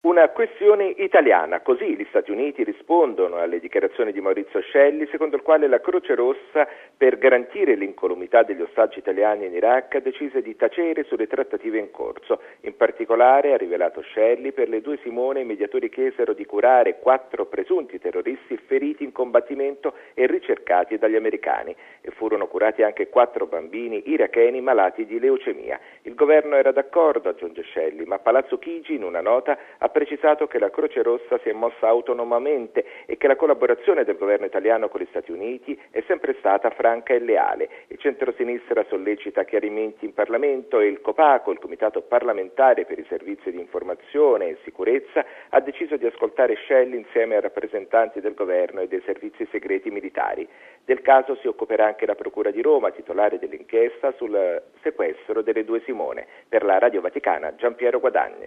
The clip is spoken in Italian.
Una questione italiana, così gli Stati Uniti rispondono alle dichiarazioni di Maurizio Scelli, secondo il quale la Croce Rossa, per garantire l'incolumità degli ostaggi italiani in Iraq, decise di tacere sulle trattative in corso. In particolare, ha rivelato Scelli, per le due Simone i mediatori chiesero di curare 4 presunti terroristi feriti in combattimento e ricercati dagli americani, e furono curati anche 4 bambini iracheni malati di leucemia. Il governo era d'accordo, aggiunge Scelli, ma Palazzo Chigi in una nota ha precisato che la Croce Rossa si è mossa autonomamente e che la collaborazione del governo italiano con gli Stati Uniti è sempre stata franca e leale. Il centrosinistra sollecita chiarimenti in Parlamento e il COPACO, il Comitato parlamentare per i servizi di informazione e sicurezza, ha deciso di ascoltare Scelli insieme a rappresentanti del governo e dei servizi segreti militari. Del caso si occuperà anche la Procura di Roma, titolare dell'inchiesta sul sequestro delle due Simone. Per la Radio Vaticana, Giampiero Guadagni.